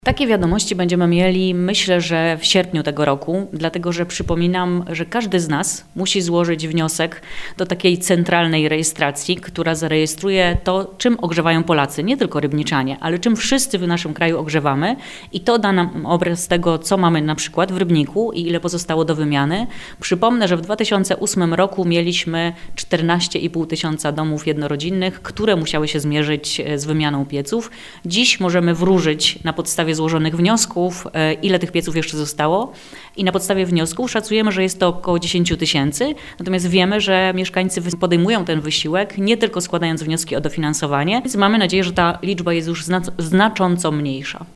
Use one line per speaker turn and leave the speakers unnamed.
Takie wiadomości będziemy mieli, myślę, że w sierpniu tego roku, dlatego że przypominam, że każdy z nas musi złożyć wniosek do takiej centralnej rejestracji, która zarejestruje to, czym ogrzewają Polacy, nie tylko Rybniczanie, ale czym wszyscy w naszym kraju ogrzewamy i to da nam obraz tego, co mamy na przykład w Rybniku i ile pozostało do wymiany. Przypomnę, że w 2008 roku mieliśmy 14,5 tysiąca domów jednorodzinnych, które musiały się zmierzyć z wymianą pieców. Dziś możemy wróżyć na podstawie złożonych wniosków, ile tych pieców jeszcze zostało i na podstawie wniosków szacujemy, że jest to około 10 tysięcy, natomiast wiemy, że mieszkańcy podejmują ten wysiłek, nie tylko składając wnioski o dofinansowanie, więc mamy nadzieję, że ta liczba jest już znacząco mniejsza.